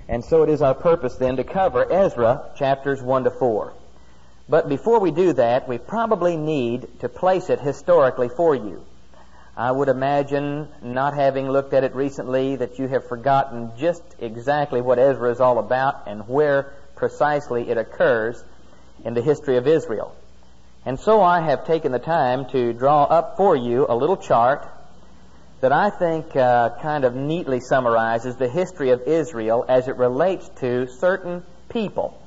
And so it is our purpose then to cover Ezra chapters 1 to 4. But before we do that, we probably need to place it historically for you. I would imagine, not having looked at it recently, that you have forgotten just exactly what Ezra is all about and where precisely it occurs in the history of Israel. And so I have taken the time to draw up for you a little chart that I think kind of neatly summarizes the history of Israel as it relates to certain people.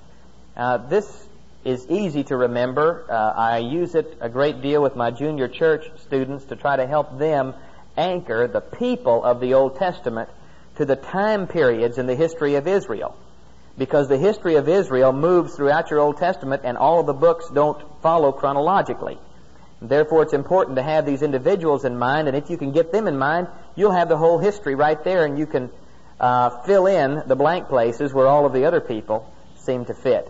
This is easy to remember. I use it a great deal with my junior church students to try to help them anchor the people of the Old Testament to the time periods in the history of Israel. Because the history of Israel moves throughout your Old Testament and all of the books don't follow chronologically. Therefore, it's important to have these individuals in mind, and if you can get them in mind, you'll have the whole history right there, and you can fill in the blank places where all of the other people seem to fit.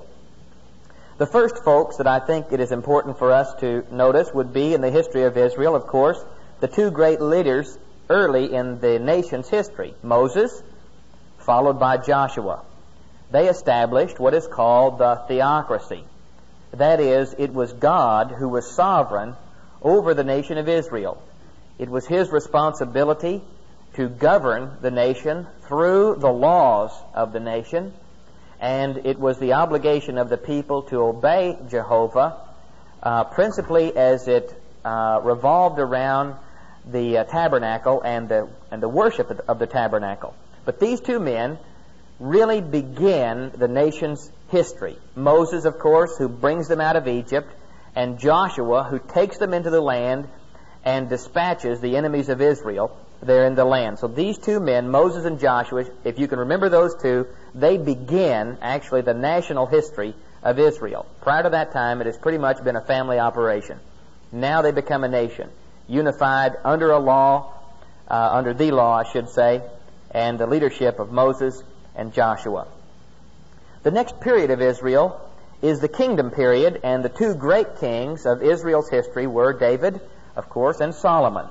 The first folks that I think it is important for us to notice would be in the history of Israel, of course, the two great leaders early in the nation's history, Moses, followed by Joshua. They established what is called the theocracy. That is, it was God who was sovereign over the nation of Israel. It was His responsibility to govern the nation through the laws of the nation, and it was the obligation of the people to obey Jehovah, principally as it revolved around the tabernacle and the worship of the tabernacle. But these two men really begin the nation's history. Moses, of course, who brings them out of Egypt, and Joshua, who takes them into the land and dispatches the enemies of Israel there in the land. So these two men, Moses and Joshua, if you can remember those two, they begin actually the national history of Israel. Prior to that time, it has pretty much been a family operation. Now they become a nation, unified under a law, under the law, I should say, and the leadership of Moses and Joshua. The next period of Israel is the kingdom period, and the two great kings of Israel's history were David, of course, and Solomon.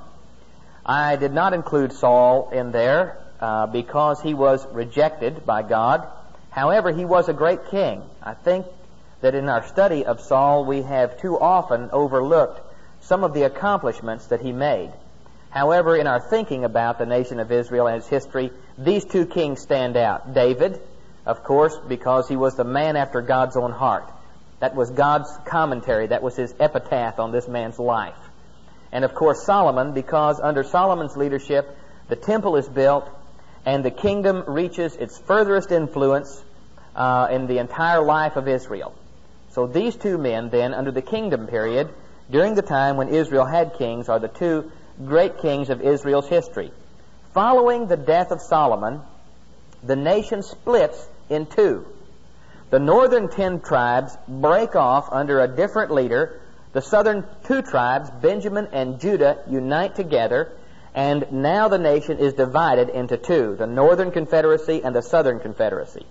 I did not include Saul in there because he was rejected by God. However, he was a great king. I think that in our study of Saul, we have too often overlooked some of the accomplishments that he made. However, in our thinking about the nation of Israel and its history, these two kings stand out. David, of course, because he was the man after God's own heart. That was God's commentary. That was His epitaph on this man's life. And of course Solomon, because under Solomon's leadership, the temple is built and the kingdom reaches its furthest influence in the entire life of Israel. So these two men then, under the kingdom period, during the time when Israel had kings, are the two great kings of Israel's history. Following the death of Solomon, the nation splits in two. The northern 10 tribes break off under a different leader. The southern 2 tribes, Benjamin and Judah, unite together, and now the nation is divided into two, the northern confederacy and the southern confederacy.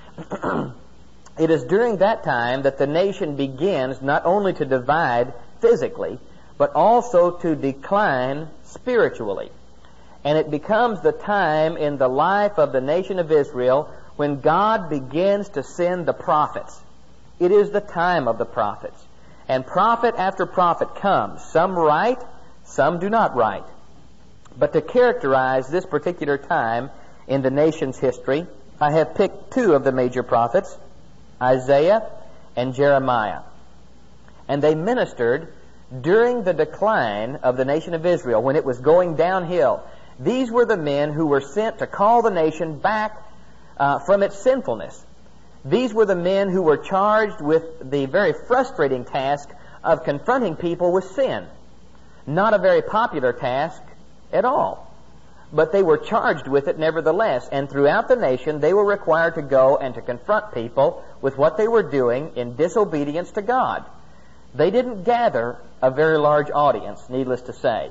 It is during that time that the nation begins not only to divide physically, but also to decline spiritually. And it becomes the time in the life of the nation of Israel when God begins to send the prophets. It is the time of the prophets. And prophet after prophet comes. Some write, some do not write. But to characterize this particular time in the nation's history, I have picked 2 of the major prophets, Isaiah and Jeremiah. And they ministered during the decline of the nation of Israel, when it was going downhill. These were the men who were sent to call the nation back from its sinfulness. These were the men who were charged with the very frustrating task of confronting people with sin. Not a very popular task at all. But they were charged with it nevertheless. And throughout the nation, they were required to go and to confront people with what they were doing in disobedience to God. They didn't gather a very large audience, needless to say.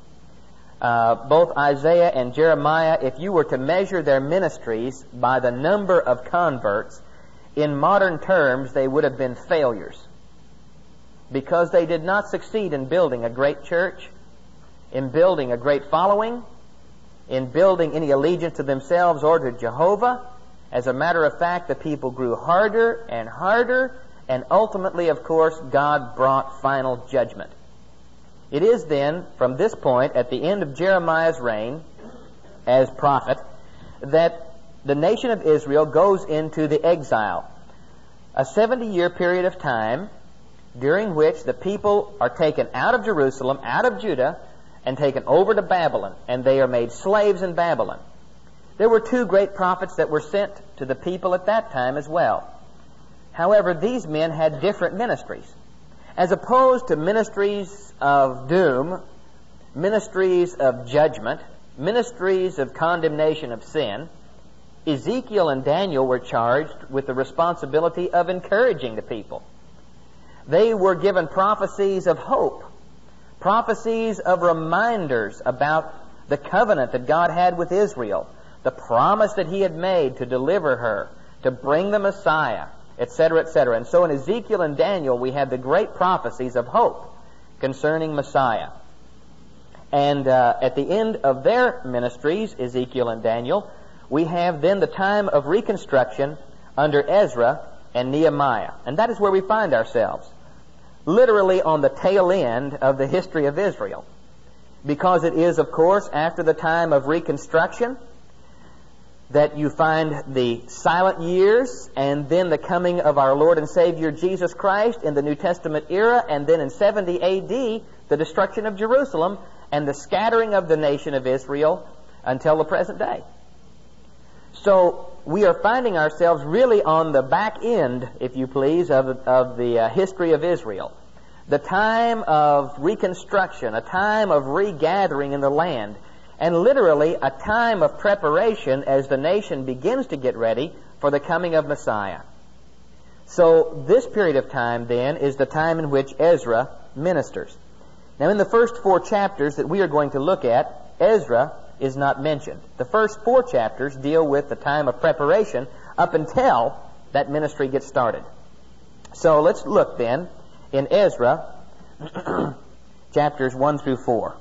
Both Isaiah and Jeremiah, if you were to measure their ministries by the number of converts, in modern terms, they would have been failures. Because they did not succeed in building a great church, in building a great following, in building any allegiance to themselves or to Jehovah. As a matter of fact, the people grew harder and harder, and ultimately, of course, God brought final judgment. It is then, from this point, at the end of Jeremiah's reign as prophet, that the nation of Israel goes into the exile. A 70-year period of time during which the people are taken out of Jerusalem, out of Judah, and taken over to Babylon, and they are made slaves in Babylon. There were two great prophets that were sent to the people at that time as well. However, these men had different ministries. As opposed to ministries of doom, ministries of judgment, ministries of condemnation of sin, Ezekiel and Daniel were charged with the responsibility of encouraging the people. They were given prophecies of hope, prophecies of reminders about the covenant that God had with Israel, the promise that He had made to deliver her, to bring the Messiah, etc., etc. And so in Ezekiel and Daniel we have the great prophecies of hope concerning Messiah. And at the end of their ministries, Ezekiel and Daniel, we have then the time of reconstruction under Ezra and Nehemiah. And that is where we find ourselves, literally on the tail end of the history of Israel. Because it is, of course, after the time of reconstruction that you find the silent years, and then the coming of our Lord and Savior Jesus Christ in the New Testament era, and then in 70 A.D., the destruction of Jerusalem and the scattering of the nation of Israel until the present day. So we are finding ourselves really on the back end, if you please, of the history of Israel. The time of reconstruction, a time of regathering in the land, and literally a time of preparation as the nation begins to get ready for the coming of Messiah. So this period of time, then, is the time in which Ezra ministers. Now, in the first 4 chapters that we are going to look at, Ezra is not mentioned. The first 4 chapters deal with the time of preparation up until that ministry gets started. So let's look then in Ezra chapters 1 through 4.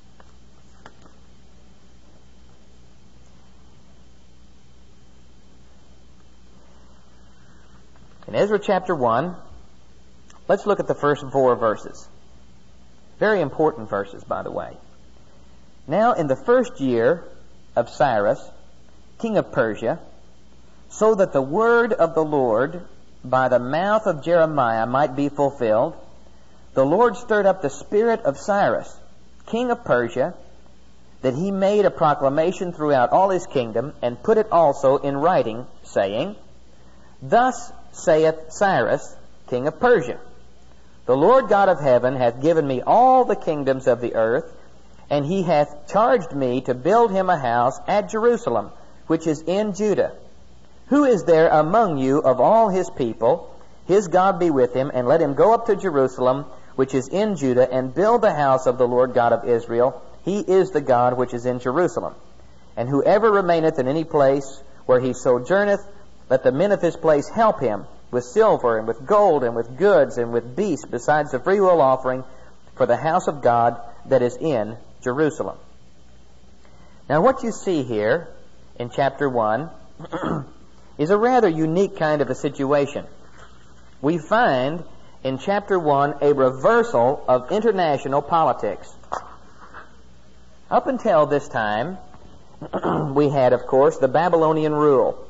In Ezra chapter 1, let's look at the first 4 verses. Very important verses, by the way. Now, in the first year of Cyrus, king of Persia, so that the word of the Lord by the mouth of Jeremiah might be fulfilled, the Lord stirred up the spirit of Cyrus, king of Persia, that he made a proclamation throughout all his kingdom, and put it also in writing, saying, Thus saith Cyrus, king of Persia, The Lord God of heaven hath given me all the kingdoms of the earth, and he hath charged me to build him a house at Jerusalem, which is in Judah. Who is there among you of all his people? His God be with him, and let him go up to Jerusalem, which is in Judah, and build the house of the Lord God of Israel. He is the God which is in Jerusalem. And whoever remaineth in any place where he sojourneth, let the men of his place help him with silver and with gold and with goods and with beasts, besides the freewill offering for the house of God that is in Jerusalem. Now, what you see here in chapter 1 is a rather unique kind of a situation. We find in chapter 1 a reversal of international politics. Up until this time, we had, of course, the Babylonian rule.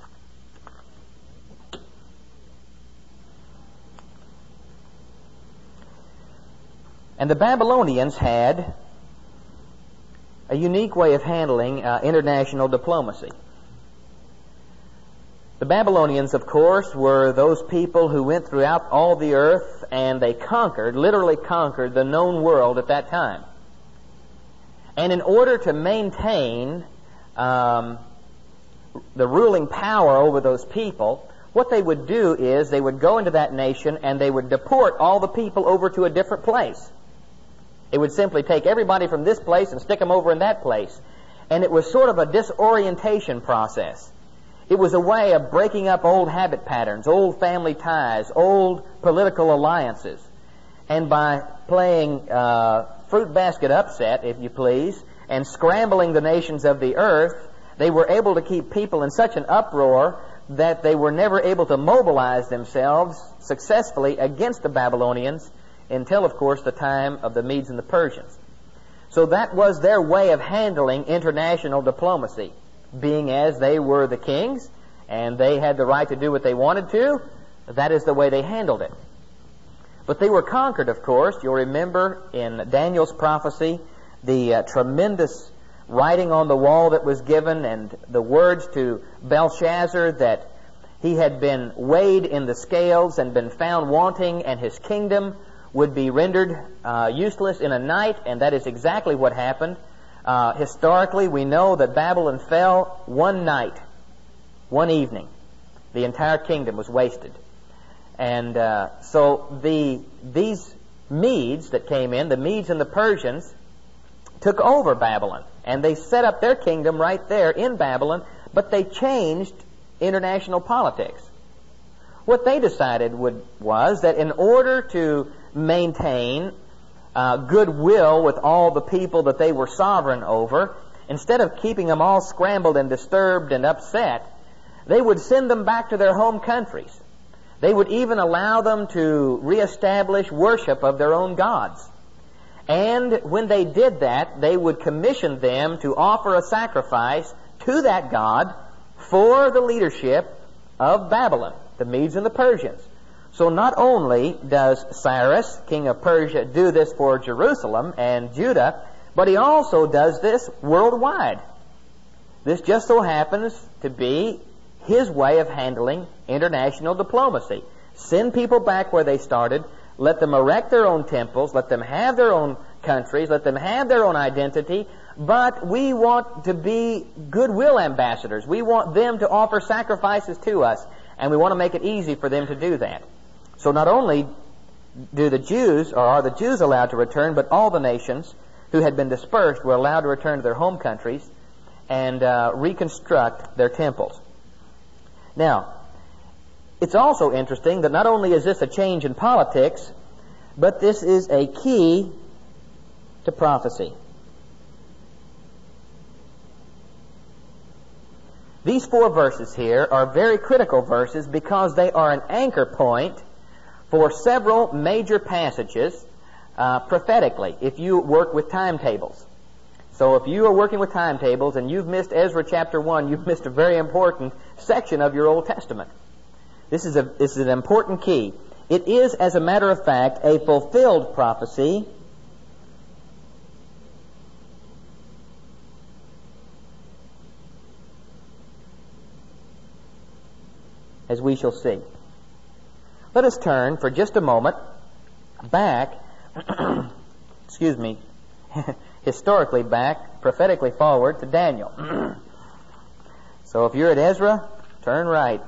And the Babylonians had a unique way of handling international diplomacy. The Babylonians, of course, were those people who went throughout all the earth, and they conquered, literally conquered, the known world at that time. And in order to maintain the ruling power over those people, what they would do is they would go into that nation and they would deport all the people over to a different place. It would simply take everybody from this place and stick them over in that place. And it was sort of a disorientation process. It was a way of breaking up old habit patterns, old family ties, old political alliances. And by playing fruit basket upset, if you please, and scrambling the nations of the earth, They were able to keep people in such an uproar that they were never able to mobilize themselves successfully against the Babylonians until, of course, the time of the Medes and the Persians. So that was their way of handling international diplomacy. Being as they were the kings and they had the right to do what they wanted to, that is the way they handled it. But they were conquered, of course. You'll remember in Daniel's prophecy the tremendous writing on the wall that was given and the words to Belshazzar that he had been weighed in the scales and been found wanting, and his kingdom would be rendered useless in a night, and that is exactly what happened. Historically, we know that Babylon fell one night, one evening. The entire kingdom was wasted. And so these Medes that came in, the Medes and the Persians, took over Babylon, and they set up their kingdom right there in Babylon, but they changed international politics. What they decided was that in order to maintain goodwill with all the people that they were sovereign over, instead of keeping them all scrambled and disturbed and upset, they would send them back to their home countries. They would even allow them to reestablish worship of their own gods. And when they did that, they would commission them to offer a sacrifice to that god for the leadership of Babylon, the Medes and the Persians. So not only does Cyrus, king of Persia, do this for Jerusalem and Judah, but he also does this worldwide. This just so happens to be his way of handling international diplomacy. Send people back where they started, let them erect their own temples, let them have their own countries, let them have their own identity, but we want to be goodwill ambassadors. We want them to offer sacrifices to us, and we want to make it easy for them to do that. So not only are the Jews allowed to return, but all the nations who had been dispersed were allowed to return to their home countries and reconstruct their temples. Now, it's also interesting that not only is this a change in politics, but this is a key to prophecy. These 4 verses here are very critical verses because they are an anchor point for several major passages prophetically, if you work with timetables. So if you are working with timetables and you've missed Ezra chapter 1, you've missed a very important section of your Old Testament. This is an important key. It is, as a matter of fact, a fulfilled prophecy as we shall see. Let us turn for just a moment back, historically back, prophetically forward to Daniel. So if you're at Ezra, turn right.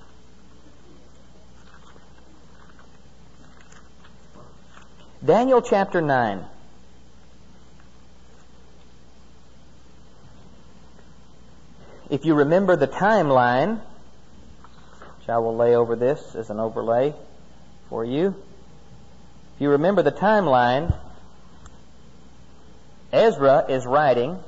Daniel chapter 9. If you remember the timeline, which I will lay over this as an overlay for you. If you remember the timeline, Ezra is writing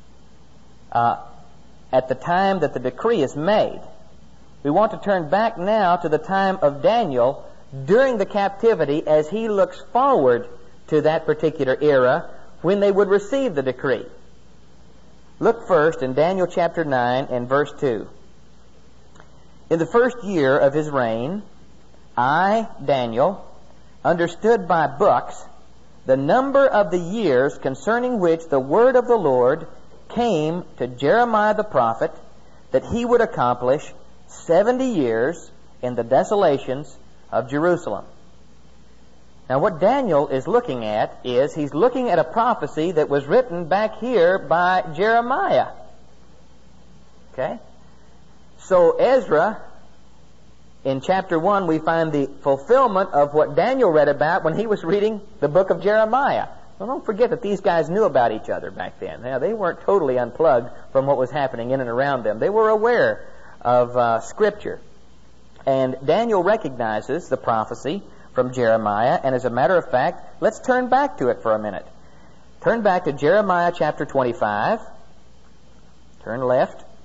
at the time that the decree is made. We want to turn back now to the time of Daniel during the captivity as he looks forward to that particular era when they would receive the decree. Look first in Daniel chapter 9 and verse 2. In the first year of his reign, I, Daniel, understood by books the number of the years concerning which the word of the Lord came to Jeremiah the prophet, that he would accomplish 70 years in the desolations of Jerusalem. Now what Daniel is looking at is he's looking at a prophecy that was written back here by Jeremiah. Okay? So Ezra, in chapter 1, we find the fulfillment of what Daniel read about when he was reading the book of Jeremiah. Well, don't forget that these guys knew about each other back then. Now, they weren't totally unplugged from what was happening in and around them. They were aware of Scripture. And Daniel recognizes the prophecy from Jeremiah, and as a matter of fact, let's turn back to it for a minute. Turn back to Jeremiah chapter 25. Turn left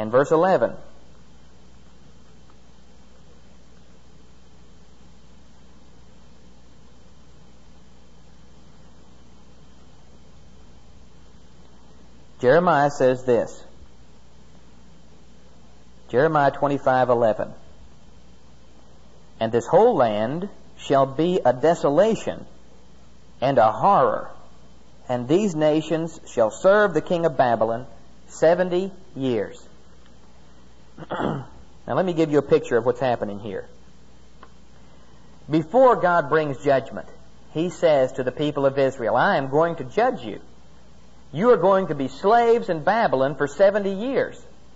and verse 11. Jeremiah says this. Jeremiah 25:11. And this whole land shall be a desolation and a horror, and these nations shall serve the king of Babylon 70 years. Now let me give you a picture of what's happening here. Before God brings judgment, He says to the people of Israel, I am going to judge you. You are going to be slaves in Babylon for 70 years.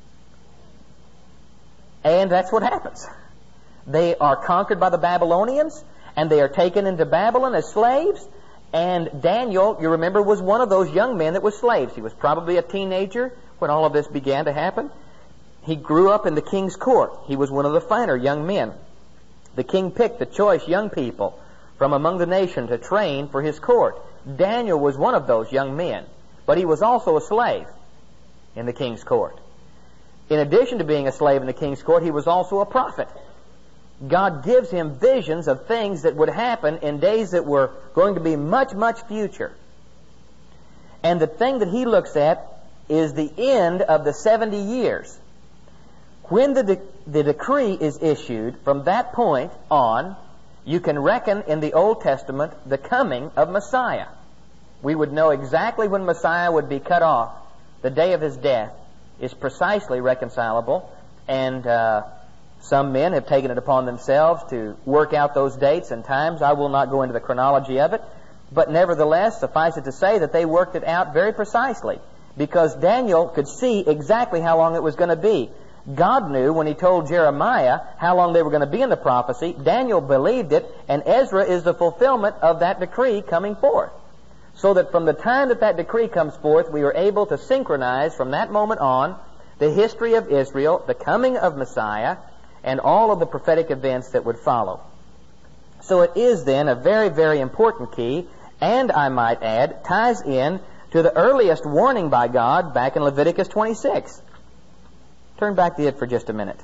And that's what happens. They are conquered by the Babylonians, and they are taken into Babylon as slaves. And Daniel, you remember, was one of those young men that was slaves. He was probably a teenager when all of this began to happen. He grew up in the king's court. He was one of the finer young men. The king picked the choice young people from among the nation to train for his court. Daniel was one of those young men, but he was also a slave in the king's court. In addition to being a slave in the king's court, he was also a prophet. God gives him visions of things that would happen in days that were going to be much, much future. And the thing that he looks at is the end of the 70 years. When the decree is issued, from that point on, you can reckon in the Old Testament the coming of Messiah. We would know exactly when Messiah would be cut off. The day of his death is precisely reconcilable, and some men have taken it upon themselves to work out those dates and times. I will not go into the chronology of it, but nevertheless, suffice it to say that they worked it out very precisely, because Daniel could see exactly how long it was going to be. God knew when He told Jeremiah how long they were going to be in the prophecy. Daniel believed it, and Ezra is the fulfillment of that decree coming forth. So that from the time that decree comes forth, we are able to synchronize from that moment on the history of Israel, the coming of Messiah, and all of the prophetic events that would follow. So it is then a very, very important key, and I might add, ties in to the earliest warning by God back in Leviticus 26. Turn back to it for just a minute.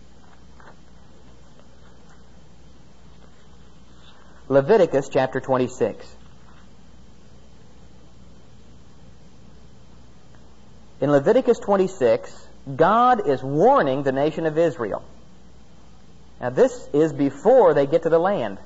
Leviticus chapter 26. In Leviticus 26, God is warning the nation of Israel. Now this is before they get to the land.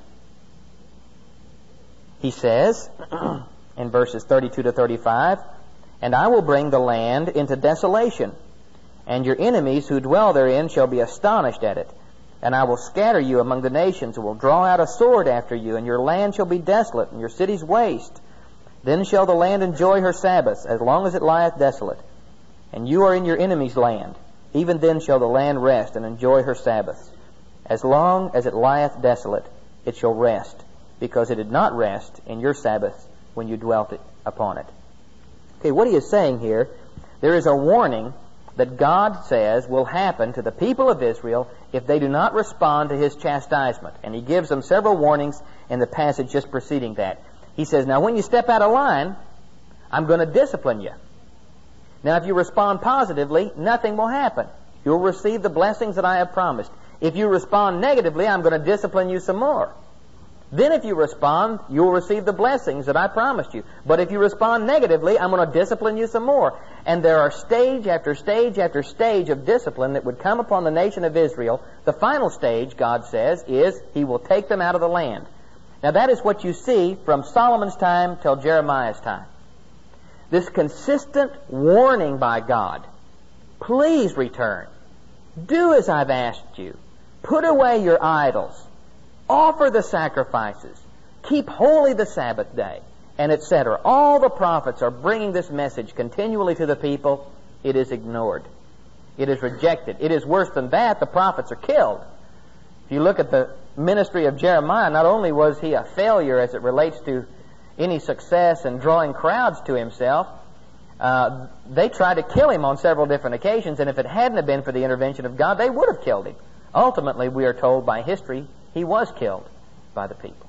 He says in verses 32 to 35, And I will bring the land into desolation, and your enemies who dwell therein shall be astonished at it. And I will scatter you among the nations, and will draw out a sword after you, and your land shall be desolate, and your cities waste. Then shall the land enjoy her Sabbaths, as long as it lieth desolate. And you are in your enemy's land. Even then shall the land rest, and enjoy her Sabbaths. As long as it lieth desolate, it shall rest, because it did not rest in your Sabbaths when you dwelt upon it. Okay, what he is saying here, there is a warning that God says will happen to the people of Israel if they do not respond to His chastisement. And He gives them several warnings in the passage just preceding that. He says, now when you step out of line, I'm going to discipline you. Now if you respond positively, nothing will happen. You'll receive the blessings that I have promised. If you respond negatively, I'm going to discipline you some more. Then if you respond, you'll receive the blessings that I promised you. But if you respond negatively, I'm going to discipline you some more. And there are stage after stage after stage of discipline that would come upon the nation of Israel. The final stage, God says, is He will take them out of the land. Now that is what you see from Solomon's time till Jeremiah's time. This consistent warning by God. Please return. Do as I've asked you. Put away your idols. Offer the sacrifices. Keep holy the Sabbath day, and etc. All the prophets are bringing this message continually to the people. It is ignored. It is rejected. It is worse than that. The prophets are killed. If you look at the ministry of Jeremiah, not only was he a failure as it relates to any success in drawing crowds to himself, they tried to kill him on several different occasions, and if it hadn't have been for the intervention of God, they would have killed him. Ultimately, we are told by history, he was killed by the people.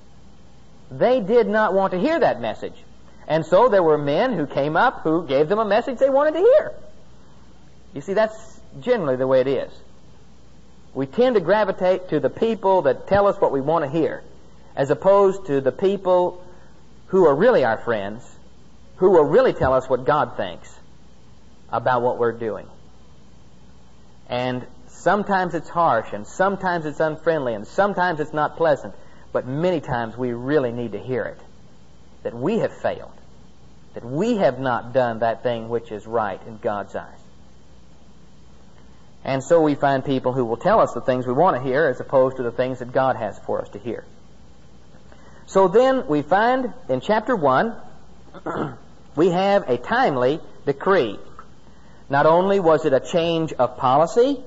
They did not want to hear that message. And so there were men who came up who gave them a message they wanted to hear. You see, that's generally the way it is. We tend to gravitate to the people that tell us what we want to hear, as opposed to the people who are really our friends, who will really tell us what God thinks about what we're doing. And sometimes it's harsh, and sometimes it's unfriendly, and sometimes it's not pleasant, but many times we really need to hear it, that we have failed, that we have not done that thing which is right in God's eyes. And so we find people who will tell us the things we want to hear as opposed to the things that God has for us to hear. So then we find in chapter 1, we have a timely decree. Not only was it a change of policy,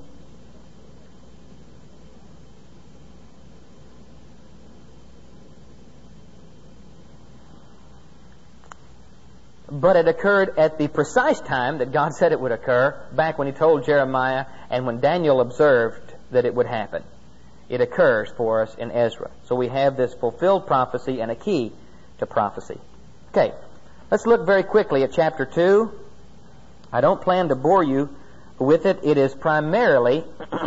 but it occurred at the precise time that God said it would occur, back when He told Jeremiah and when Daniel observed that it would happen. It occurs for us in Ezra. So we have this fulfilled prophecy and a key to prophecy. Okay, let's look very quickly at chapter 2. I don't plan to bore you with it. It is primarily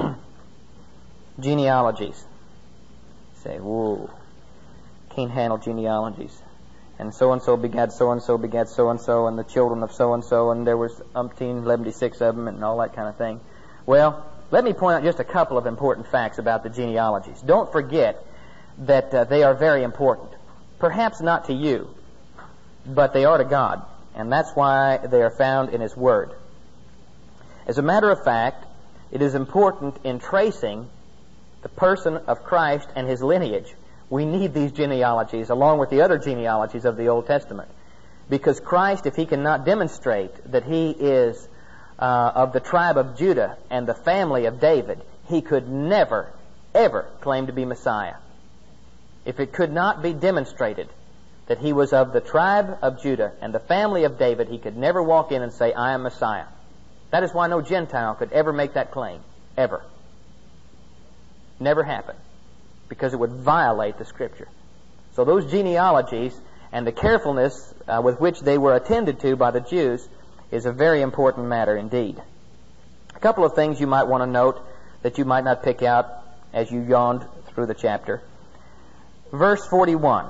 genealogies. Say, whoa, can't handle genealogies. And so-and-so begat so-and-so begat so-and-so, and the children of so-and-so, and there was 76 of them, and all that kind of thing. Well, let me point out just a couple of important facts about the genealogies. Don't forget that they are very important. Perhaps not to you, but they are to God, and that's why they are found in His Word. As a matter of fact, it is important in tracing the person of Christ and His lineage. We need these genealogies along with the other genealogies of the Old Testament. Because Christ, if He cannot demonstrate that He is of the tribe of Judah and the family of David, He could never, ever claim to be Messiah. If it could not be demonstrated that He was of the tribe of Judah and the family of David, He could never walk in and say, I am Messiah. That is why no Gentile could ever make that claim. Ever. Never happened. Because it would violate the Scripture. So those genealogies and the carefulness with which they were attended to by the Jews is a very important matter indeed. A couple of things you might want to note that you might not pick out as you yawned through the chapter. Verse 41.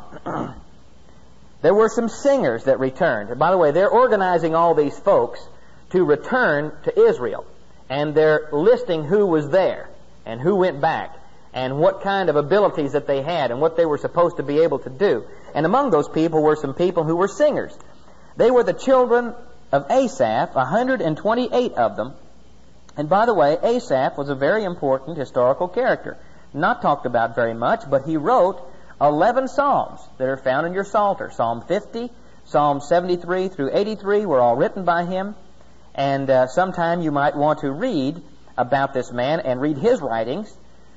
There were some singers that returned. By the way, they're organizing all these folks to return to Israel. And they're listing who was there and who went back, and what kind of abilities that they had, and what they were supposed to be able to do. And among those people were some people who were singers. They were the children of Asaph, 128 of them. And by the way, Asaph was a very important historical character. Not talked about very much, but he wrote 11 psalms that are found in your Psalter. Psalm 50, Psalm 73 through 83 were all written by him. And sometime you might want to read about this man and read his writings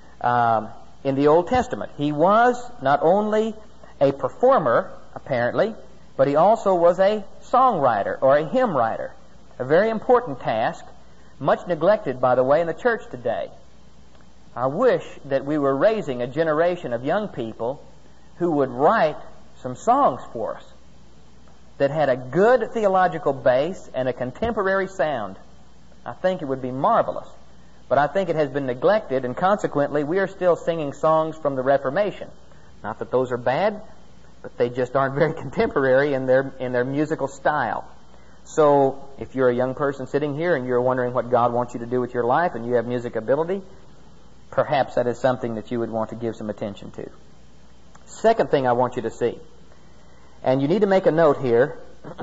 in the Old Testament. He was not only a performer, apparently, but he also was a songwriter or a hymn writer. A very important task, much neglected, by the way, in the church today. I wish that we were raising a generation of young people who would write some songs for us that had a good theological base and a contemporary sound. I think it would be marvelous. But I think it has been neglected, and consequently we are still singing songs from the Reformation. Not that those are bad, but they just aren't very contemporary in their musical style. So if you're a young person sitting here and you're wondering what God wants you to do with your life and you have music ability, perhaps that is something that you would want to give some attention to. Second thing I want you to see, and you need to make a note here.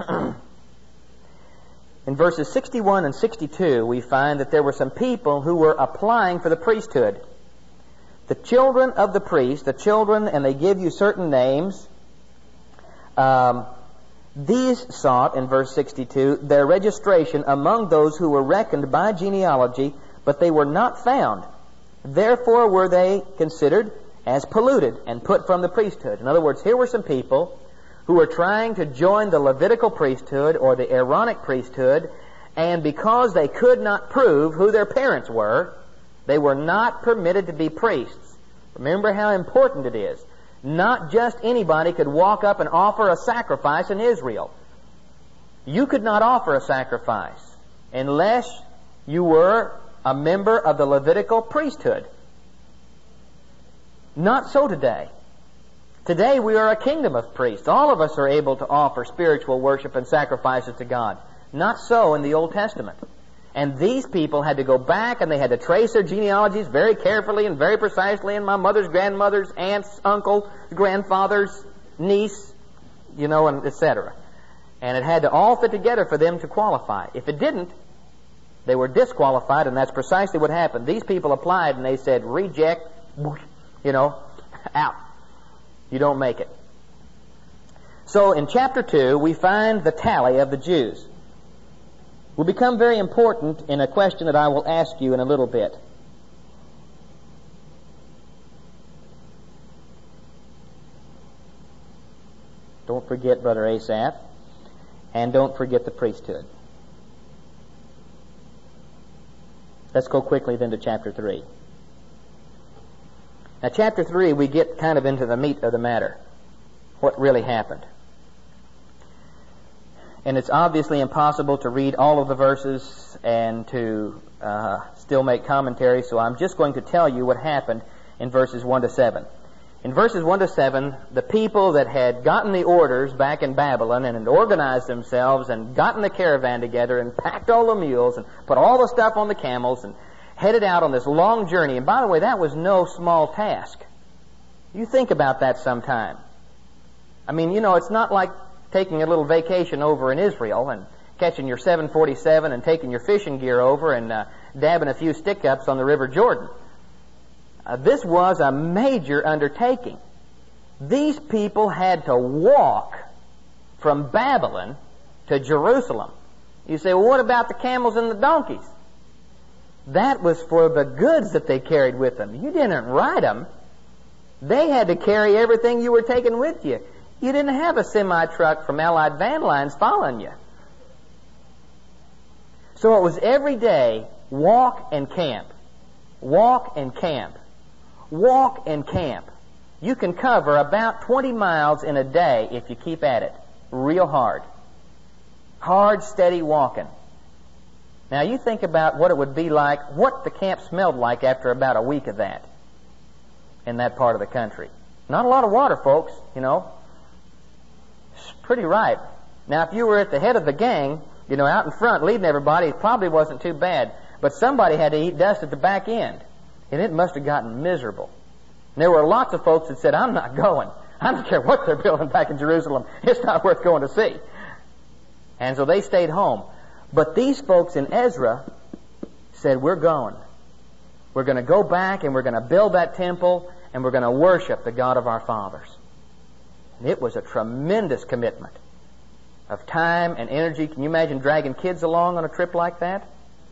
In verses 61 and 62, we find that there were some people who were applying for the priesthood. The children of the priest, and they give you certain names. These sought, in verse 62, their registration among those who were reckoned by genealogy, but they were not found. Therefore were they considered as polluted and put from the priesthood. In other words, here were some people who were trying to join the Levitical priesthood or the Aaronic priesthood, and because they could not prove who their parents were, they were not permitted to be priests. Remember how important it is. Not just anybody could walk up and offer a sacrifice in Israel. You could not offer a sacrifice unless you were a member of the Levitical priesthood. Not so today. Today we are a kingdom of priests. All of us are able to offer spiritual worship and sacrifices to God. Not so in the Old Testament. And these people had to go back and they had to trace their genealogies very carefully and very precisely, and my mother's grandmother's aunt's uncle, grandfather's niece, and etc. And it had to all fit together for them to qualify. If it didn't, they were disqualified, and that's precisely what happened. These people applied and they said, reject, out. You don't make it. So in chapter 2, we find the tally of the Jews. Will become very important in a question that I will ask you in a little bit. Don't forget Brother Asaph, and don't forget the priesthood. Let's go quickly then to chapter 3. Now, chapter 3, we get kind of into the meat of the matter, what really happened. And it's obviously impossible to read all of the verses and to still make commentary, so I'm just going to tell you what happened in verses 1 to 7. In verses 1 to 7, the people that had gotten the orders back in Babylon and had organized themselves and gotten the caravan together and packed all the mules and put all the stuff on the camels and headed out on this long journey. And by the way, that was no small task. You think about that sometime. I mean, it's not like taking a little vacation over in Israel and catching your 747 and taking your fishing gear over and dabbing a few stick-ups on the River Jordan. This was a major undertaking. These people had to walk from Babylon to Jerusalem. You say, well, what about the camels and the donkeys? That was for the goods that they carried with them. You didn't ride them. They had to carry everything you were taking with you. You didn't have a semi-truck from Allied Van Lines following you. So it was every day, walk and camp. Walk and camp. Walk and camp. You can cover about 20 miles in a day if you keep at it. Real hard. Hard, steady walking. Now you think about what it would be like, what the camp smelled like after about a week of that in that part of the country. Not a lot of water, folks, It's pretty ripe. Now if you were at the head of the gang, out in front leading everybody, it probably wasn't too bad. But somebody had to eat dust at the back end. And it must have gotten miserable. And there were lots of folks that said, I'm not going. I don't care what they're building back in Jerusalem. It's not worth going to see. And so they stayed home. But these folks in Ezra said, we're going. We're going to go back and we're going to build that temple and we're going to worship the God of our fathers. And it was a tremendous commitment of time and energy. Can you imagine dragging kids along on a trip like that?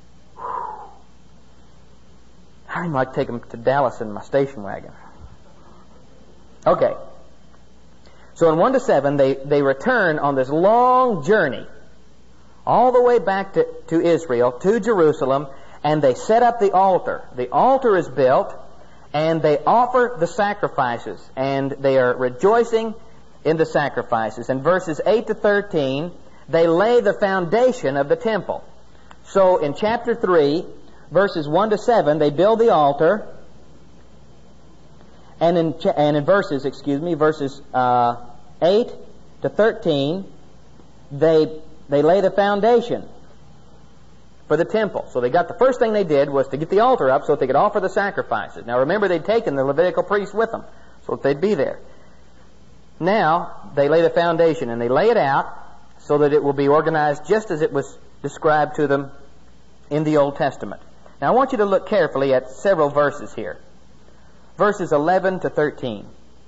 I might take them to Dallas in my station wagon. Okay. So in 1 to 7, they return on this long journey all the way back to Israel, to Jerusalem, and they set up the altar. The altar is built, and they offer the sacrifices, and they are rejoicing in the sacrifices. In verses 8 to 13, they lay the foundation of the temple. So in chapter 3, verses 1 to 7, they build the altar, and in verses 8 to 13, they lay the foundation for the temple. So the first thing they did was to get the altar up so that they could offer the sacrifices. Now remember, they'd taken the Levitical priests with them so that they'd be there. Now they lay the foundation and they lay it out so that it will be organized just as it was described to them in the Old Testament. Now I want you to look carefully at several verses here. Verses 11 to 13.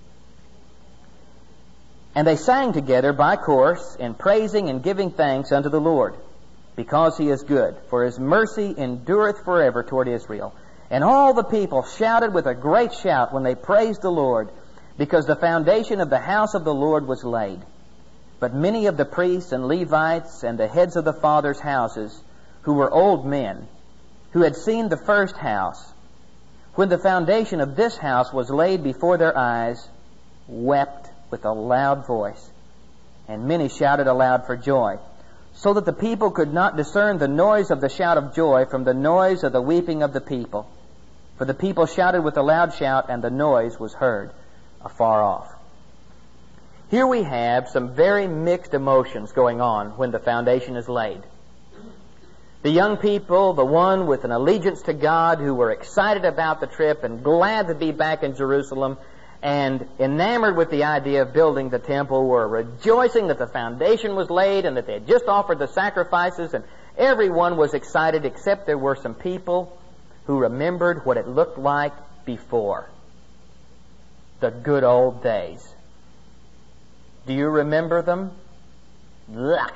And they sang together by course in praising and giving thanks unto the Lord, because He is good, for His mercy endureth forever toward Israel. And all the people shouted with a great shout when they praised the Lord, because the foundation of the house of the Lord was laid. But many of the priests and Levites and the heads of the fathers' houses, who were old men, who had seen the first house, when the foundation of this house was laid before their eyes, wept with a loud voice, and many shouted aloud for joy. so that the people could not discern the noise of the shout of joy from the noise of the weeping of the people. For the people shouted with a loud shout, and the noise was heard afar off. Here we have some very mixed emotions going on when the foundation is laid. The young people, the one with an allegiance to God, who were excited about the trip and glad to be back in Jerusalem and enamored with the idea of building the temple, were rejoicing that the foundation was laid and that they had just offered the sacrifices, and everyone was excited, except there were some people who remembered what it looked like before. The good old days. Do you remember them? Ugh.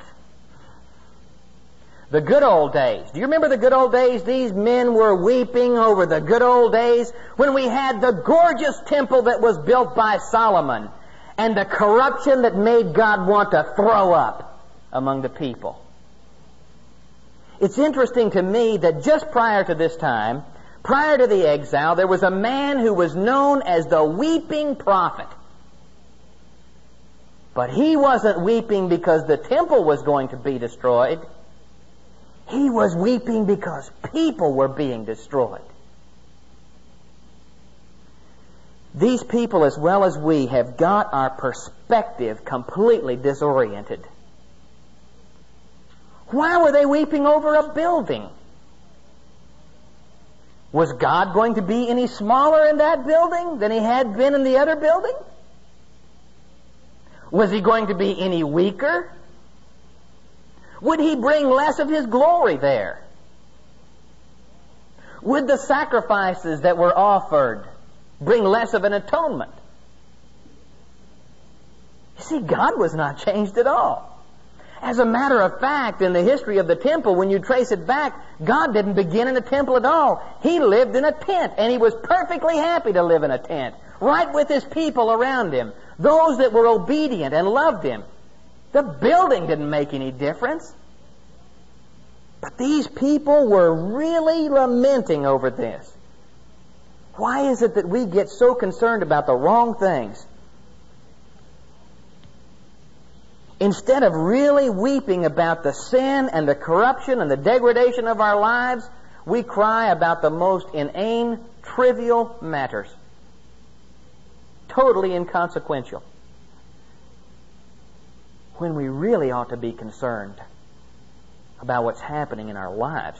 The good old days. Do you remember the good old days? These men were weeping over the good old days when we had the gorgeous temple that was built by Solomon and the corruption that made God want to throw up among the people. It's interesting to me that just prior to this time, prior to the exile, there was a man who was known as the weeping prophet. But he wasn't weeping because the temple was going to be destroyed. He was weeping because people were being destroyed. These people, as well as we, have got our perspective completely disoriented. Why were they weeping over a building? Was God going to be any smaller in that building than He had been in the other building? Was He going to be any weaker? Would He bring less of His glory there? Would the sacrifices that were offered bring less of an atonement? You see, God was not changed at all. As a matter of fact, in the history of the temple, when you trace it back, God didn't begin in a temple at all. He lived in a tent, and He was perfectly happy to live in a tent, right with His people around Him, those that were obedient and loved Him. The building didn't make any difference. But these people were really lamenting over this. Why is it that we get so concerned about the wrong things? Instead of really weeping about the sin and the corruption and the degradation of our lives, we cry about the most inane, trivial matters. Totally inconsequential. When we really ought to be concerned about what's happening in our lives.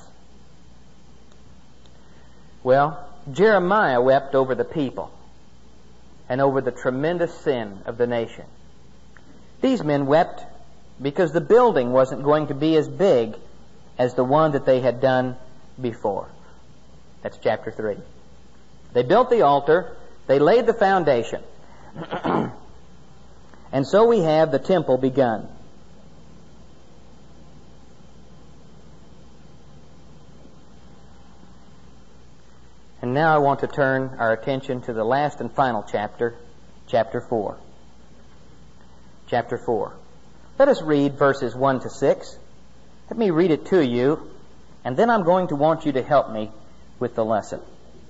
Well, Jeremiah wept over the people and over the tremendous sin of the nation. These men wept because the building wasn't going to be as big as the one that they had done before. That's chapter 3. They built the altar. They laid the foundation. And so we have the temple begun. And now I want to turn our attention to the last and final chapter, chapter 4. Chapter 4. Let us read verses 1 to 6. Let me read it to you, and then I'm going to want you to help me with the lesson.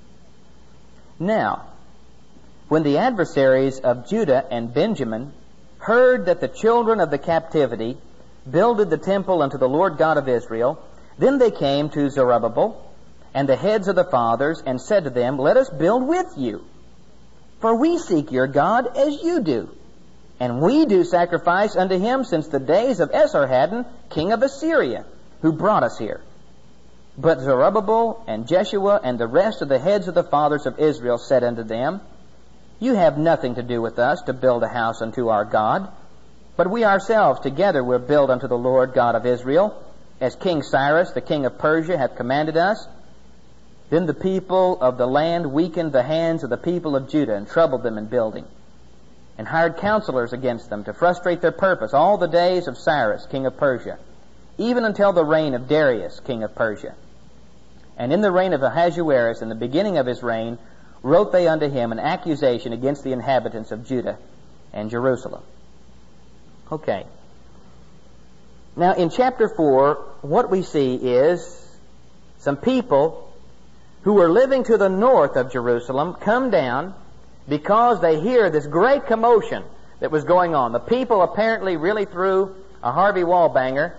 Now, when the adversaries of Judah and Benjamin heard that the children of the captivity builded the temple unto the Lord God of Israel, then they came to Zerubbabel and the heads of the fathers, and said to them, Let us build with you, for we seek your God as you do. And we do sacrifice unto Him since the days of Esarhaddon, king of Assyria, who brought us here. But Zerubbabel and Jeshua and the rest of the heads of the fathers of Israel said unto them, You have nothing to do with us to build a house unto our God, but we ourselves together will build unto the Lord God of Israel, as King Cyrus, the king of Persia, hath commanded us. Then the people of the land weakened the hands of the people of Judah and troubled them in building, and hired counselors against them to frustrate their purpose all the days of Cyrus, king of Persia, even until the reign of Darius, king of Persia. And in the reign of Ahasuerus, in the beginning of his reign, wrote they unto him an accusation against the inhabitants of Judah and Jerusalem. Okay. Now in chapter 4, what we see is some people who were living to the north of Jerusalem come down because they hear this great commotion that was going on. The people apparently really threw a Harvey Wallbanger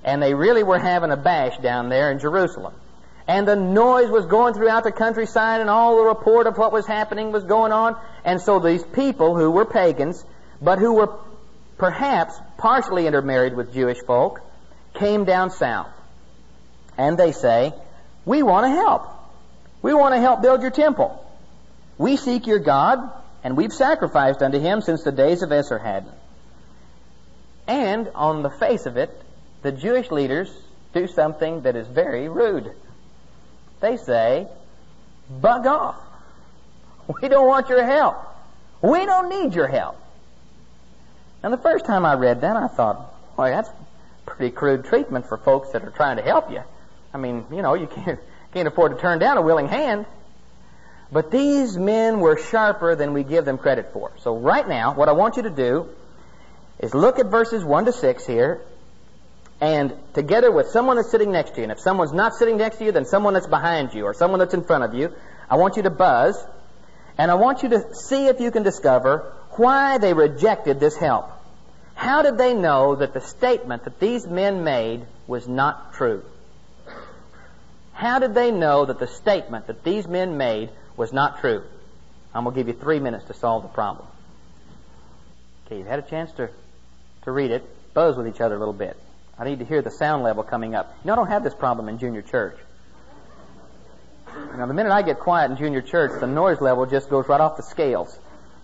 And they really were having a bash down there in Jerusalem. And the noise was going throughout the countryside, and all the report of what was happening was going on. And so these people who were pagans, but who were perhaps partially intermarried with Jewish folk, came down south. And they say, we want to help. We want to help build your temple. We seek your God, and we've sacrificed unto him since the days of Esarhaddon. And on the face of it, the Jewish leaders do something that is very rude. They say, bug off. We don't want your help. We don't need your help. Now, the first time I read that, I thought, well, that's pretty crude treatment for folks that are trying to help you. I mean, you can't afford to turn down a willing hand. But these men were sharper than we give them credit for. So right now, what I want you to do is look at verses 1 to 6 here, and together with someone that's sitting next to you. And if someone's not sitting next to you, then someone that's behind you or someone that's in front of you, I want you to buzz, and I want you to see if you can discover why they rejected this help. How did they know that the statement that these men made was not true? How did they know that the statement that these men made was not true? I'm going to give you 3 minutes to solve the problem. Okay, you've had a chance to read it. Buzz with each other a little bit. I need to hear the sound level coming up. I don't have this problem in junior church. Now, the minute I get quiet in junior church, the noise level just goes right off the scales.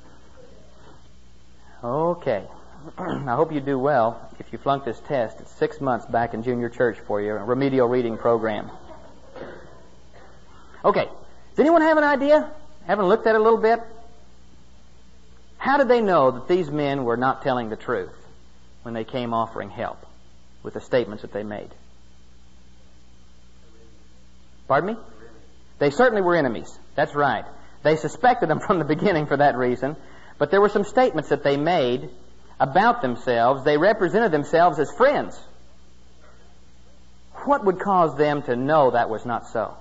Okay. I hope you do well. If you flunk this test, it's 6 months back in junior church for you, a remedial reading program. Okay. Does anyone have an idea? Haven't looked at it a little bit? How did they know that these men were not telling the truth when they came offering help with the statements that they made? Pardon me? They certainly were enemies. That's right. They suspected them from the beginning for that reason. But there were some statements that they made about themselves. They represented themselves as friends. What would cause them to know that was not so?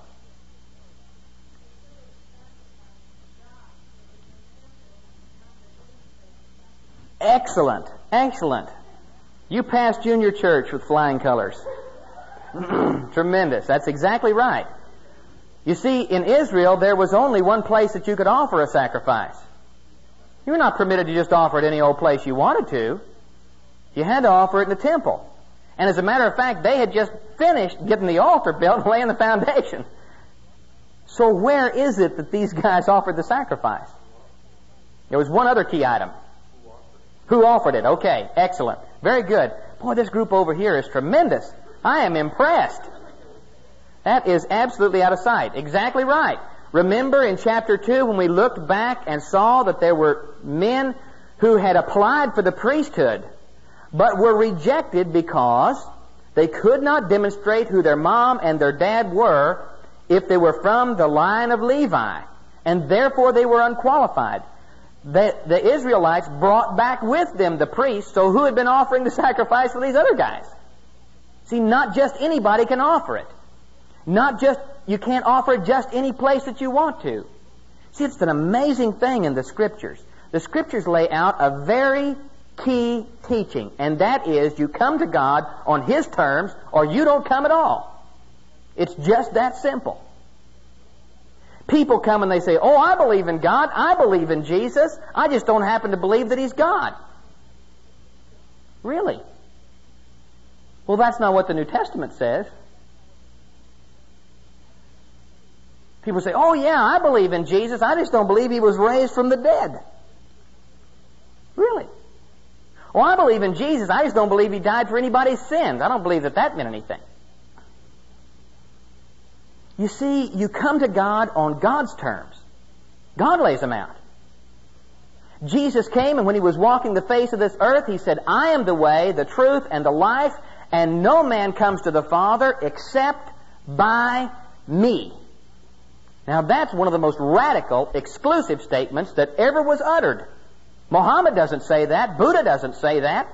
Excellent. Excellent. You passed junior church with flying colors. Tremendous. That's exactly right. You see, in Israel, there was only one place that you could offer a sacrifice. You were not permitted to just offer it any old place you wanted to. You had to offer it in the temple. And as a matter of fact, they had just finished getting the altar built and laying the foundation. So where is it that these guys offered the sacrifice? There was one other key item. Who offered it? Okay, excellent. Very good. Boy, this group over here is tremendous. I am impressed. That is absolutely out of sight. Exactly right. Remember in chapter 2 when we looked back and saw that there were men who had applied for the priesthood but were rejected because they could not demonstrate who their mom and their dad were if they were from the line of Levi, and therefore they were unqualified. The Israelites brought back with them the priests, so who had been offering the sacrifice for these other guys? See, not just anybody can offer it. You can't offer it just any place that you want to. See, it's an amazing thing in the Scriptures. The Scriptures lay out a very key teaching, and that is you come to God on His terms or you don't come at all. It's just that simple. People come and they say, oh, I believe in God, I believe in Jesus, I just don't happen to believe that He's God. Really? Well, that's not what the New Testament says. People say, oh yeah, I believe in Jesus, I just don't believe He was raised from the dead. Really? Oh, I believe in Jesus, I just don't believe He died for anybody's sins. I don't believe that meant anything. You see, you come to God on God's terms. God lays them out. Jesus came, and when He was walking the face of this earth, He said, I am the way, the truth, and the life, and no man comes to the Father except by me. Now that's one of the most radical, exclusive statements that ever was uttered. Muhammad doesn't say that. Buddha doesn't say that.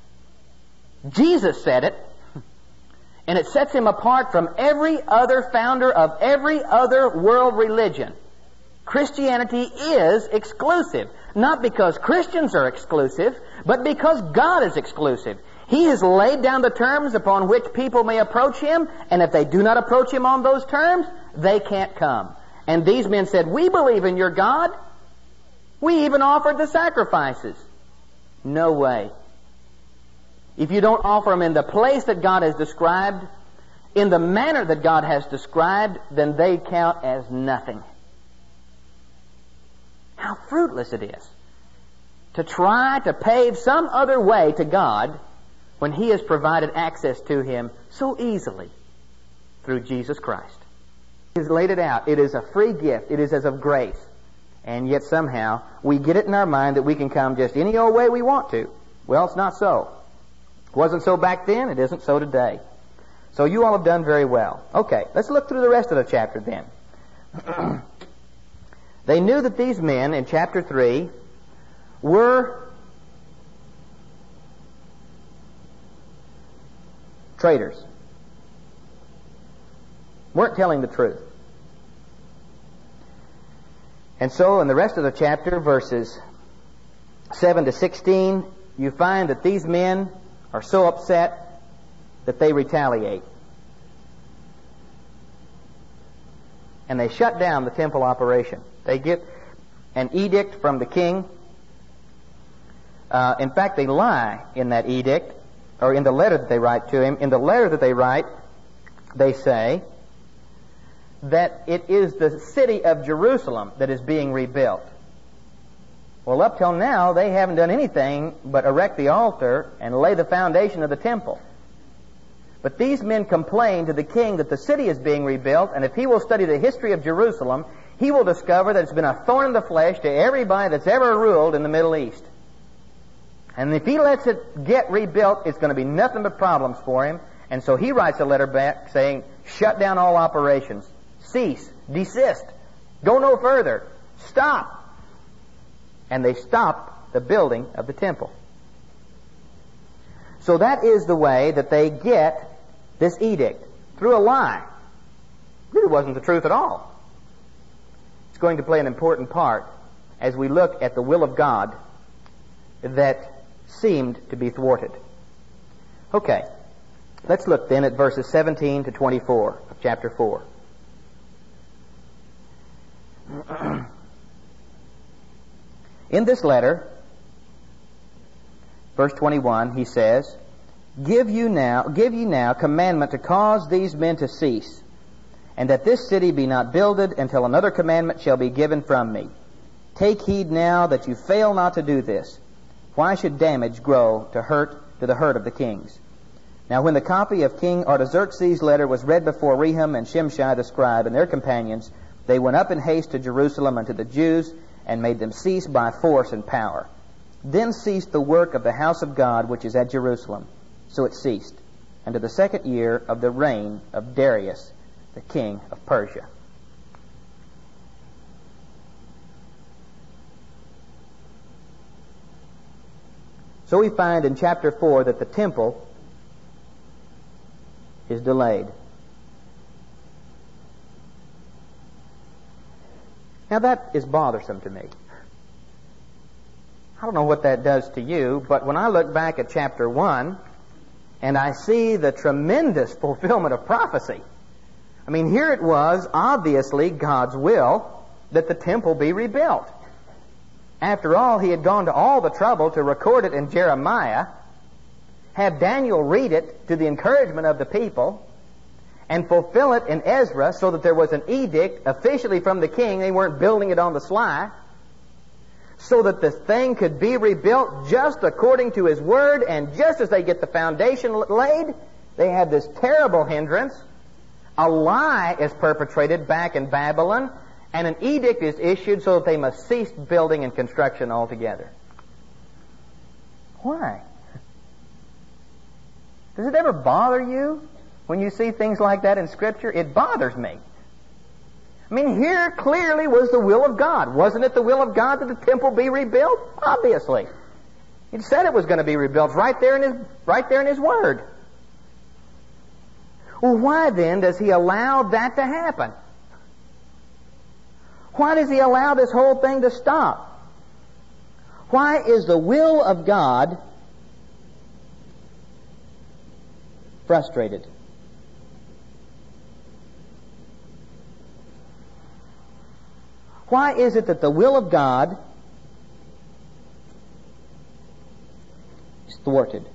Jesus said it. And it sets Him apart from every other founder of every other world religion. Christianity is exclusive. Not because Christians are exclusive, but because God is exclusive. He has laid down the terms upon which people may approach Him, and if they do not approach Him on those terms, they can't come. And these men said, we believe in your God. We even offered the sacrifices. No way. If you don't offer them in the place that God has described, in the manner that God has described, then they count as nothing. How fruitless it is to try to pave some other way to God when He has provided access to Him so easily through Jesus Christ. He has laid it out. It is a free gift. It is as of grace. And yet somehow we get it in our mind that we can come just any old way we want to. Well, it's not so. It wasn't so back then. It isn't so today. So you all have done very well. Okay, let's look through the rest of the chapter then. They knew that these men in chapter 3 were traitors. Weren't telling the truth. And so in the rest of the chapter, verses 7 to 16, you find that these men are so upset that they retaliate. And they shut down the temple operation. They get an edict from the king. In fact, they lie in that edict, or in the letter that they write to him. In the letter that they write, they say that it is the city of Jerusalem that is being rebuilt. Well, up till now, they haven't done anything but erect the altar and lay the foundation of the temple. But these men complain to the king that the city is being rebuilt, and if he will study the history of Jerusalem, he will discover that it's been a thorn in the flesh to everybody that's ever ruled in the Middle East. And if he lets it get rebuilt, it's going to be nothing but problems for him. And so he writes a letter back saying, shut down all operations. Cease. Desist. Go no further. Stop. And they stop the building of the temple. So that is the way that they get this edict. Through a lie. It really wasn't the truth at all. It's going to play an important part as we look at the will of God that seemed to be thwarted. Okay. Let's look then at verses 17 to 24 of chapter 4. In this letter, verse 21, he says, Give ye now commandment to cause these men to cease, and that this city be not builded until another commandment shall be given from me. Take heed now that you fail not to do this. Why should damage grow to the hurt of the kings? Now when the copy of King Artaxerxes' letter was read before Rehum and Shimshai the scribe and their companions, they went up in haste to Jerusalem unto the Jews, and made them cease by force and power. Then ceased the work of the house of God which is at Jerusalem. So it ceased unto the 2nd year of the reign of Darius, the king of Persia. So we find in chapter 4 that the temple is delayed. Now that is bothersome to me. I don't know what that does to you, but when I look back at chapter 1 and I see the tremendous fulfillment of prophecy, I mean, here it was obviously God's will that the temple be rebuilt. After all, he had gone to all the trouble to record it in Jeremiah, have Daniel read it to the encouragement of the people, and fulfill it in Ezra so that there was an edict officially from the king. They weren't building it on the sly. So that the thing could be rebuilt just according to his word, and just as they get the foundation laid, they have this terrible hindrance. A lie is perpetrated back in Babylon, and an edict is issued so that they must cease building and construction altogether. Why? Does it ever bother you when you see things like that in Scripture? It bothers me. I mean, here clearly was the will of God. Wasn't it the will of God that the temple be rebuilt? Obviously. He said it was going to be rebuilt right there in His Word. Well, why then does He allow that to happen? Why does He allow this whole thing to stop? Why is the will of God frustrated. Why is it that the will of God is thwarted?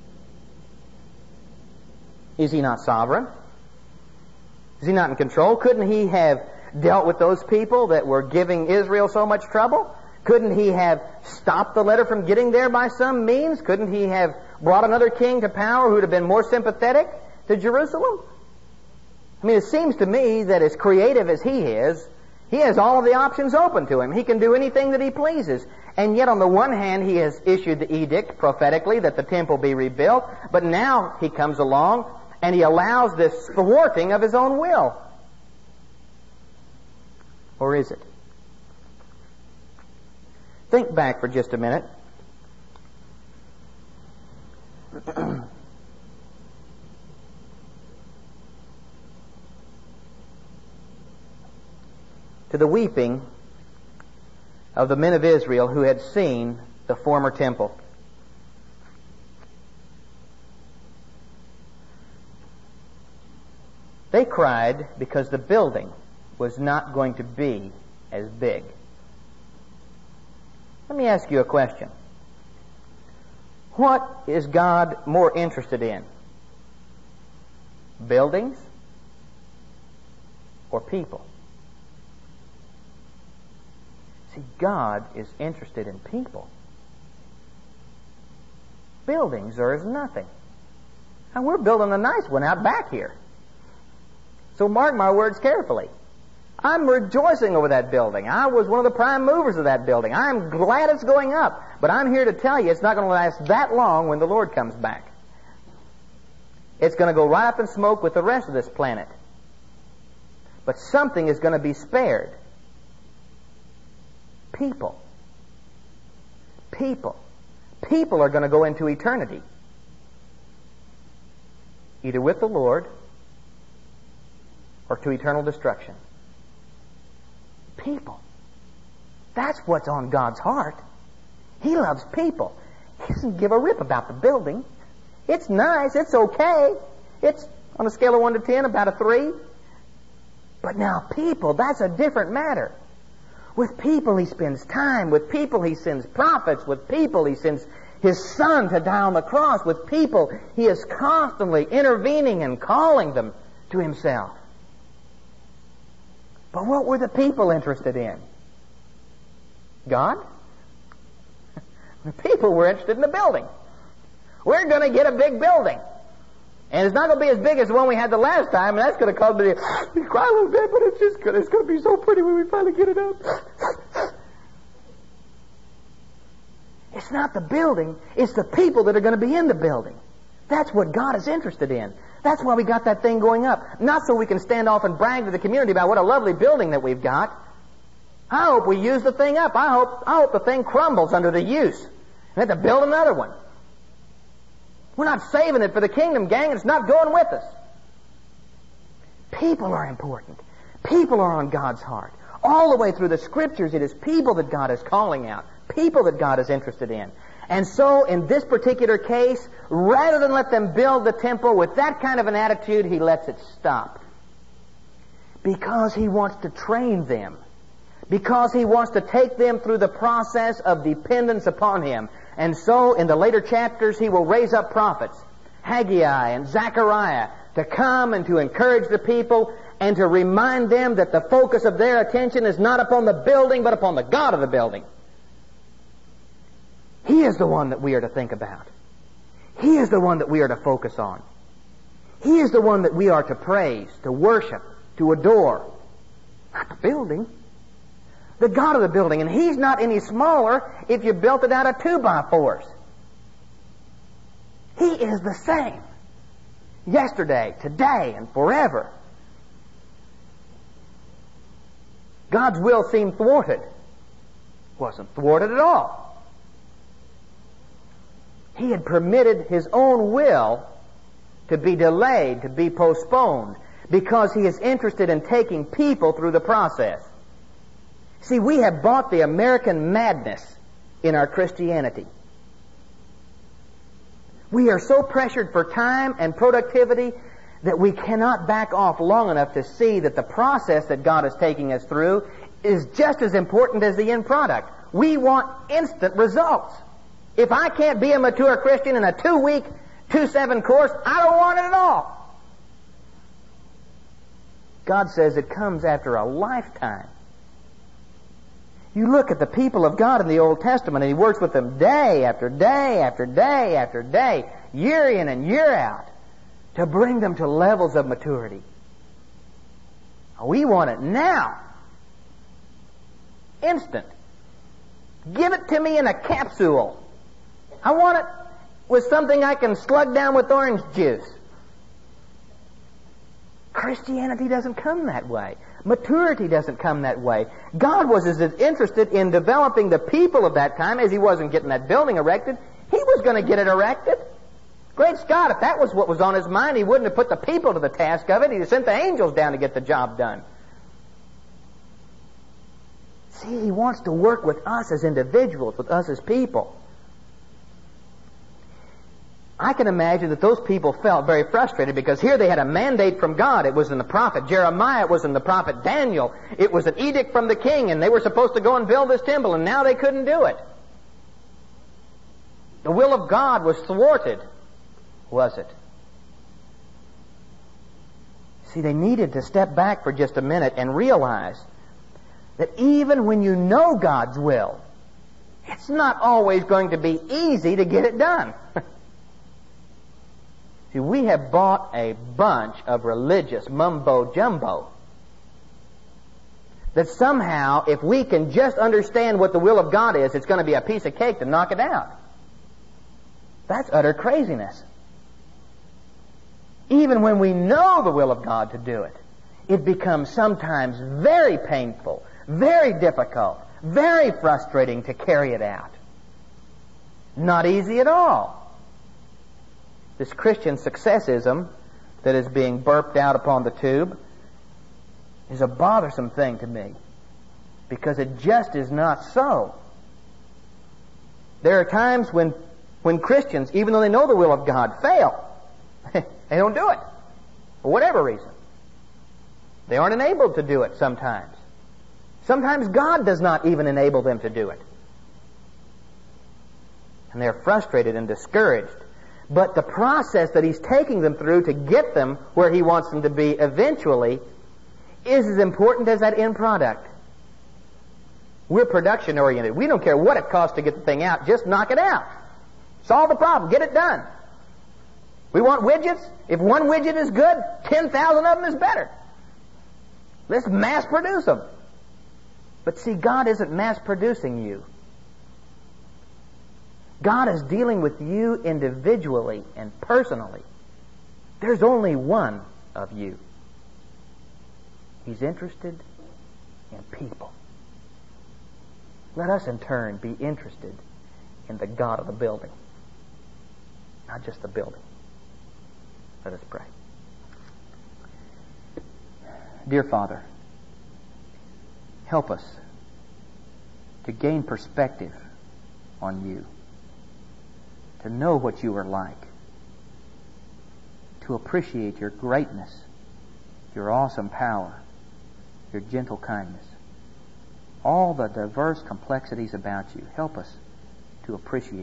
Is He not sovereign? Is He not in control? Couldn't He have dealt with those people that were giving Israel so much trouble? Couldn't He have stopped the letter from getting there by some means? Couldn't He have brought another king to power who would have been more sympathetic to Jerusalem? I mean, it seems to me that as creative as He is, He has all of the options open to Him. He can do anything that He pleases. And yet on the one hand, He has issued the edict prophetically that the temple be rebuilt, but now He comes along and He allows this thwarting of His own will. Or is it? Think back for just a minute. To the weeping of the men of Israel who had seen the former temple. They cried because the building was not going to be as big. Let me ask you a question. What is God more interested in? Buildings or people? See, God is interested in people. Buildings are as nothing. And we're building a nice one out back here. So mark my words carefully. I'm rejoicing over that building. I was one of the prime movers of that building. I'm glad it's going up. But I'm here to tell you it's not going to last that long when the Lord comes back. It's going to go right up in smoke with the rest of this planet. But something is going to be spared. People. People. People are going to go into eternity. Either with the Lord or to eternal destruction. People. That's what's on God's heart. He loves people. He doesn't give a rip about the building. It's nice. It's okay. It's, on a scale of 1 to 10, about a 3. But now people, that's a different matter. With people He spends time. With people He sends prophets. With people He sends His Son to die on the cross. With people He is constantly intervening and calling them to Himself. But what were the people interested in? God? The people were interested in the building. We're going to get a big building. And it's not going to be as big as the one we had the last time, and that's going to cause me to cry a little bit, but it's going to be so pretty when we finally get it up. It's not the building, it's the people that are going to be in the building. That's what God is interested in. That's why we got that thing going up. Not so we can stand off and brag to the community about what a lovely building that we've got. I hope we use the thing up. I hope the thing crumbles under the use. We have to build another one. We're not saving it for the kingdom, gang. It's not going with us. People are important. People are on God's heart. All the way through the Scriptures, it is people that God is calling out. People that God is interested in. And so, in this particular case, rather than let them build the temple with that kind of an attitude, He lets it stop. Because He wants to train them. Because He wants to take them through the process of dependence upon Him. And so, in the later chapters, He will raise up prophets, Haggai and Zechariah, to come and to encourage the people and to remind them that the focus of their attention is not upon the building, but upon the God of the building. He is the one that we are to think about. He is the one that we are to focus on. He is the one that we are to praise, to worship, to adore. Not the building. The God of the building. And He's not any smaller if you built it out of 2x4s. He is the same. Yesterday, today, and forever. God's will seemed thwarted. Wasn't thwarted at all. He had permitted His own will to be delayed, to be postponed, because He is interested in taking people through the process. See, we have bought the American madness in our Christianity. We are so pressured for time and productivity that we cannot back off long enough to see that the process that God is taking us through is just as important as the end product. We want instant results. If I can't be a mature Christian in a 2-week, 2-7 course, I don't want it at all. God says it comes after a lifetime. You look at the people of God in the Old Testament, and He works with them day after day after day after day, year in and year out, to bring them to levels of maturity. We want it now. Instant. Give it to me in a capsule. I want it with something I can slug down with orange juice. Christianity doesn't come that way. Maturity doesn't come that way. God was as interested in developing the people of that time as He was in getting that building erected. He was going to get it erected. Great Scott, if that was what was on His mind, He wouldn't have put the people to the task of it. He'd have sent the angels down to get the job done. See, He wants to work with us as individuals, with us as people. I can imagine that those people felt very frustrated because here they had a mandate from God. It was in the prophet Jeremiah. It was in the prophet Daniel. It was an edict from the king, and they were supposed to go and build this temple, and now they couldn't do it. The will of God was thwarted, was it? See, they needed to step back for just a minute and realize that even when you know God's will, it's not always going to be easy to get it done. See, we have bought a bunch of religious mumbo-jumbo that somehow, if we can just understand what the will of God is, it's going to be a piece of cake to knock it out. That's utter craziness. Even when we know the will of God to do it, it becomes sometimes very painful, very difficult, very frustrating to carry it out. Not easy at all. This Christian successism that is being burped out upon the tube is a bothersome thing to me because it just is not so. There are times when Christians, even though they know the will of God, fail. They don't do it for whatever reason. They aren't enabled to do it sometimes. Sometimes God does not even enable them to do it. And they're frustrated and discouraged. But the process that He's taking them through to get them where He wants them to be eventually is as important as that end product. We're production oriented. We don't care what it costs to get the thing out. Just knock it out. Solve the problem. Get it done. We want widgets. If one widget is good, 10,000 of them is better. Let's mass produce them. But see, God isn't mass producing you. God is dealing with you individually and personally. There's only one of you. He's interested in people. Let us in turn be interested in the God of the building. Not just the building. Let us pray. Dear Father, help us to gain perspective on you. To know what you are like, to appreciate your greatness, your awesome power, your gentle kindness, all the diverse complexities about you. Help us to appreciate